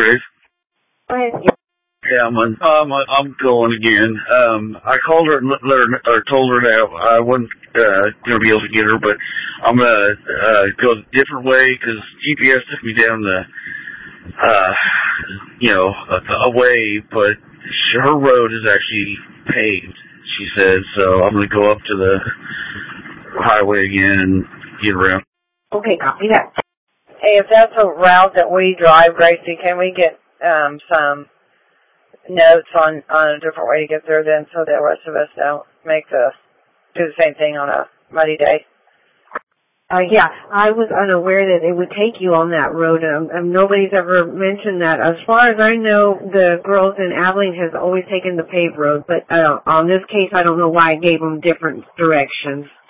Grace. Hi. Yeah, I'm going again. I called her and told her that I wasn't going to be able to get her, but I'm going to go a different way because GPS took me down a way, but her road is actually paved, she said, so I'm going to go up to the highway again and get around. Okay, copy that. Hey, if that's a route that we drive, Gracie, can we get some notes on a different way to get there then so the rest of us don't do the same thing on a muddy day? Yeah, I was unaware that it would take you on that road. Nobody's ever mentioned that. As far as I know, the girls in Abilene has always taken the paved road, but on this case, I don't know why I gave them different directions.